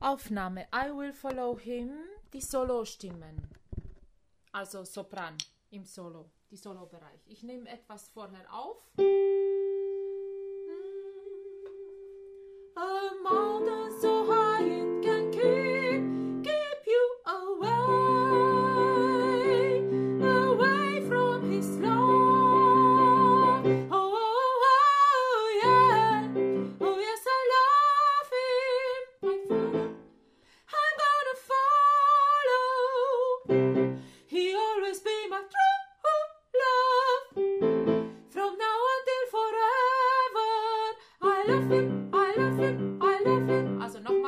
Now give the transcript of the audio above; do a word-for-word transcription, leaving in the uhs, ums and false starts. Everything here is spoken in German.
Aufnahme I Will Follow Him, die Solostimmen. Also Sopran im Solo, die Solobereich. Ich nehme etwas vorher auf. A mountain so high it can keep, keep you away, away from his love. Oh, oh, oh, yeah. Oh, yes, I love him. I follow. I'm gonna follow. He always be my true love. From now until forever. I love him, I love him, I love him. Also noch